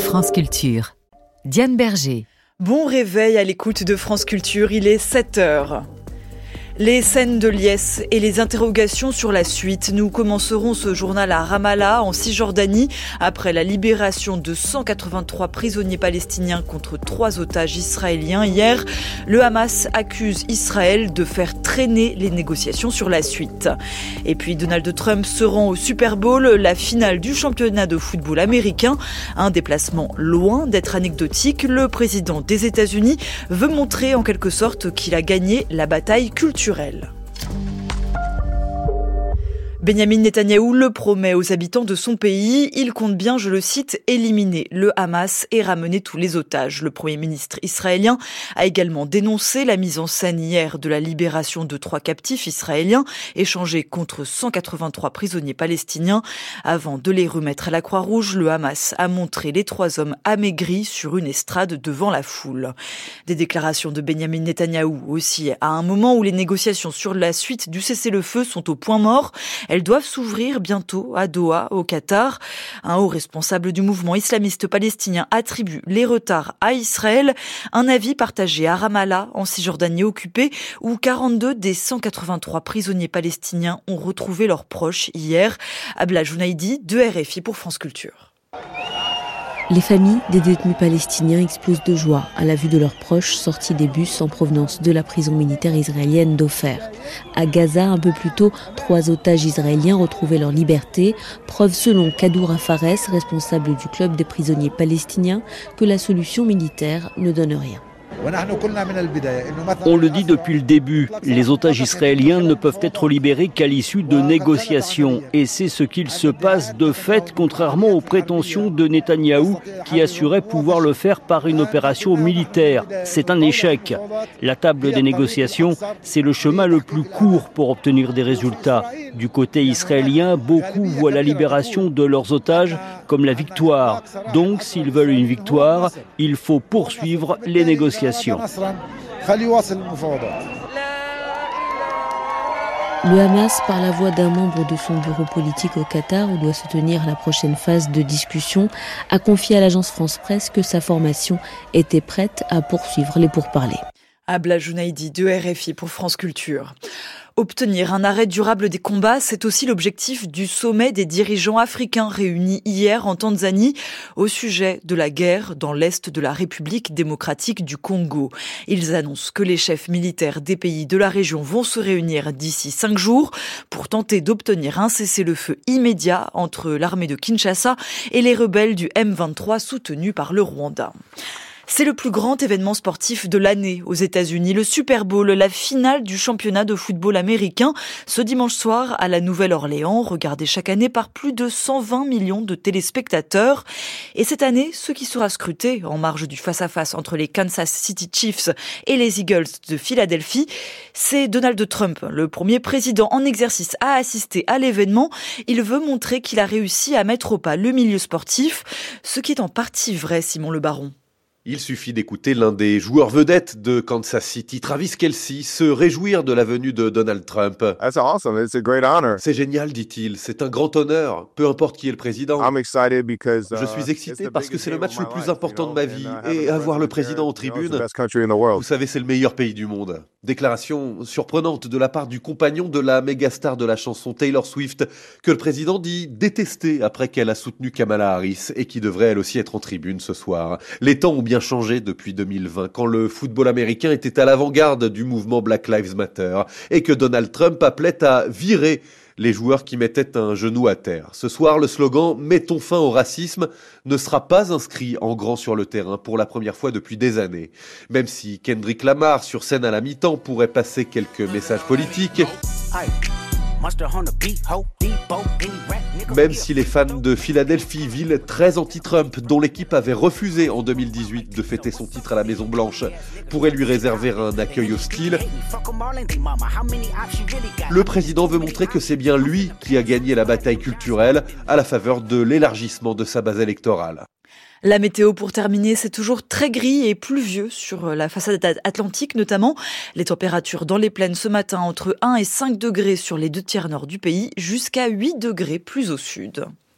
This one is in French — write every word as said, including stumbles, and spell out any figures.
France Culture. Diane Berger. Bon réveil à l'écoute de France Culture, il est sept heures. Les scènes de liesse et les interrogations sur la suite. Nous commencerons ce journal à Ramallah, en Cisjordanie, après la libération de cent quatre-vingt-trois prisonniers palestiniens contre trois otages israéliens. Hier, le Hamas accuse Israël de faire traîner les négociations sur la suite. Et puis Donald Trump se rend au Super Bowl, la finale du championnat de football américain. Un déplacement loin d'être anecdotique. Le président des États-Unis veut montrer en quelque sorte qu'il a gagné la bataille culturelle. Benyamin Netanyahou le promet aux habitants de son pays. Il compte bien, je le cite, éliminer le Hamas et ramener tous les otages. Le Premier ministre israélien a également dénoncé la mise en scène hier de la libération de trois captifs israéliens échangés contre cent quatre-vingt-trois prisonniers palestiniens. Avant de les remettre à la Croix-Rouge, le Hamas a montré les trois hommes amaigris sur une estrade devant la foule. Des déclarations de Benyamin Netanyahou aussi à un moment où les négociations sur la suite du cessez-le-feu sont au point mort. Elles doivent s'ouvrir bientôt à Doha, au Qatar. Un haut responsable du mouvement islamiste palestinien attribue les retards à Israël. Un avis partagé à Ramallah, en Cisjordanie occupée, où quarante-deux des cent quatre-vingt-trois prisonniers palestiniens ont retrouvé leurs proches hier. Abla Jounaidi, de R F I pour France Culture. Les familles des détenus palestiniens explosent de joie à la vue de leurs proches sortis des bus en provenance de la prison militaire israélienne d'Ofer. À Gaza, un peu plus tôt, trois otages israéliens retrouvaient leur liberté. Preuve selon Kadoura Fares, responsable du club des prisonniers palestiniens, que la solution militaire ne donne rien. On le dit depuis le début, les otages israéliens ne peuvent être libérés qu'à l'issue de négociations. Et c'est ce qu'il se passe de fait, contrairement aux prétentions de Netanyahou, qui assurait pouvoir le faire par une opération militaire. C'est un échec. La table des négociations, c'est le chemin le plus court pour obtenir des résultats. Du côté israélien, beaucoup voient la libération de leurs otages comme la victoire. Donc, s'ils veulent une victoire, il faut poursuivre les négociations. Le Hamas, par la voix d'un membre de son bureau politique au Qatar, où doit se tenir la prochaine phase de discussion, a confié à l'agence France Presse que sa formation était prête à poursuivre les pourparlers. Abla Jounaidi, de R F I pour France Culture. Obtenir un arrêt durable des combats, c'est aussi l'objectif du sommet des dirigeants africains réunis hier en Tanzanie au sujet de la guerre dans l'est de la République démocratique du Congo. Ils annoncent que les chefs militaires des pays de la région vont se réunir d'ici cinq jours pour tenter d'obtenir un cessez-le-feu immédiat entre l'armée de Kinshasa et les rebelles du M vingt-trois soutenus par le Rwanda. C'est le plus grand événement sportif de l'année aux États-Unis, le Super Bowl, la finale du championnat de football américain, ce dimanche soir à la Nouvelle-Orléans, regardé chaque année par plus de cent vingt millions de téléspectateurs. Et cette année, ce qui sera scruté en marge du face-à-face entre les Kansas City Chiefs et les Eagles de Philadelphie, c'est Donald Trump, le premier président en exercice à assister à l'événement. Il veut montrer qu'il a réussi à mettre au pas le milieu sportif, ce qui est en partie vrai, Simon Le Baron. Il suffit d'écouter l'un des joueurs vedettes de Kansas City, Travis Kelce, se réjouir de la venue de Donald Trump. That's awesome. It's a great honor. C'est génial, dit-il. C'est un grand honneur, peu importe qui est le président. I'm excited because, uh, Je suis excité parce que c'est le match le plus important de ma vie. Et avoir le président en tribune, vous savez, c'est le meilleur pays du monde. Déclaration surprenante de la part du compagnon de la mégastar de la chanson Taylor Swift, que le président dit détester après qu'elle a soutenu Kamala Harris et qui devrait elle aussi être en tribune ce soir. Les temps ont bien changé depuis deux mille vingt, quand le football américain était à l'avant-garde du mouvement Black Lives Matter et que Donald Trump appelait à virer les joueurs qui mettaient un genou à terre. Ce soir, le slogan « Mettons fin au racisme » ne sera pas inscrit en grand sur le terrain pour la première fois depuis des années. Même si Kendrick Lamar, sur scène à la mi-temps, pourrait passer quelques messages politiques, même si les fans de Philadelphie, ville très anti-Trump, dont l'équipe avait refusé en deux mille dix-huit de fêter son titre à la Maison-Blanche, pourraient lui réserver un accueil hostile, le président veut montrer que c'est bien lui qui a gagné la bataille culturelle à la faveur de l'élargissement de sa base électorale. La météo pour terminer, c'est toujours très gris et pluvieux sur la façade atlantique notamment. Les températures dans les plaines ce matin entre un et cinq degrés sur les deux tiers nord du pays, jusqu'à huit degrés plus au sud.